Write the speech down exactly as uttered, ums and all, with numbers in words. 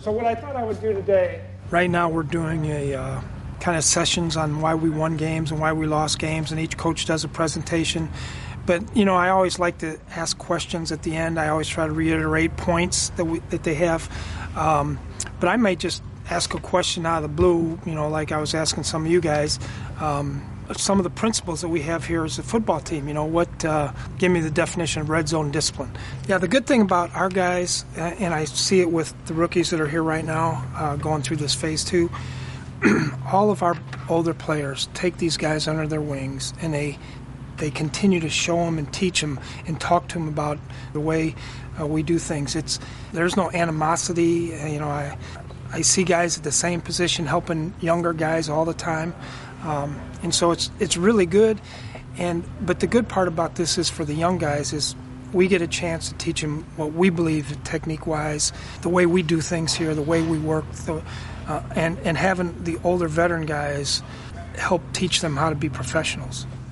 So what I thought I would do today, right now we're doing a uh, kind of sessions on why we won games and why we lost games, and each coach does a presentation. But, you know, I always like to ask questions at the end. I always try to reiterate points that we, that they have. Um, but I might just ask a question out of the blue, you know, like I was asking some of you guys. Um, some of the principles that we have here as a football team, you know, what, uh, give me the definition of red zone discipline. Yeah, the good thing about our guys, and I see it with the rookies that are here right now uh, going through this phase two, all of our older players take these guys under their wings, and they they continue to show them and teach them and talk to them about the way uh, we do things. It's there's no animosity. You know, I I see guys at the same position helping younger guys all the time. Um, and so it's it's really good, and but the good part about this is for the young guys is we get a chance to teach them what we believe technique-wise, the way we do things here, the way we work, the, uh, and and having the older veteran guys help teach them how to be professionals.